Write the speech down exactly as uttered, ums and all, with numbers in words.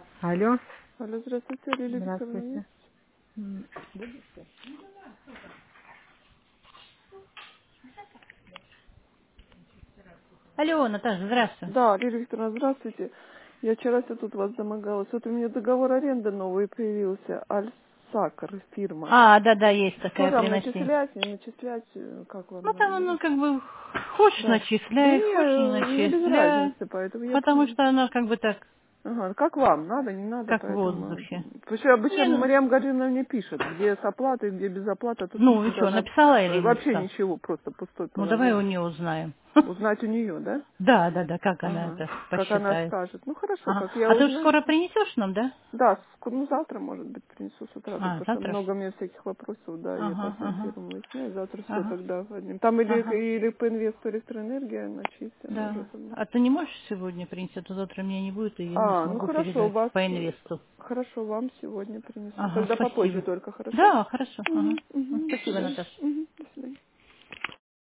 Алло. Алло, здравствуйте, Лилия Викторовна есть? Здравствуйте. М, будете? Алло, Наташа, здравствуй. Да, Лилия Викторовна, здравствуйте. Я вчера все тут вас домогалась. Вот у меня договор аренды новый появился. Альсакр фирма. А, да-да, есть Что такая, там, приноси. начислять, не начислять? э, Как вам Ну, там надо? оно как бы хочешь Да. Да начисляй, не, хочешь не э, мне без начисляй. разницы, поэтому я... Потому п- что оно как бы так, Ага, как вам, надо, не надо, как в поэтому... э, воздухе. Потому что обычно Не, ну, Марьям Гавриловна мне пишет, где с оплатой, где без оплаты, а тут ну и пишет что, она написала э, или не вообще написала? ничего, просто пустой Ну, давай у положение. нее узнаем. Узнать у нее, да? Да, да, да, как она Ага, это как она посчитает. скажет. Ну хорошо, Ага. как я А ты уж узнаю. скоро принесешь нам, да? Да, ск- ну завтра, может быть, принесу с утра, А, потому что завтра? много у меня всяких вопросов, да, я по Ага, всем ага, фирмам выясняю, завтра все ага, тогда одним. Там или, ага. или по инвесту электроэнергия начислена уже Да. тогда. А ты не можешь сегодня принести, а то завтра меня не будет, и я не А, ну смогу хорошо, передать вас, по э, инвесту. хорошо, вам сегодня принесу. Ага, Тогда попозже спасибо. только, хорошо? Да, хорошо. Ага. Угу, угу, до Спасибо, свидания. Наташа. Угу, до свидания.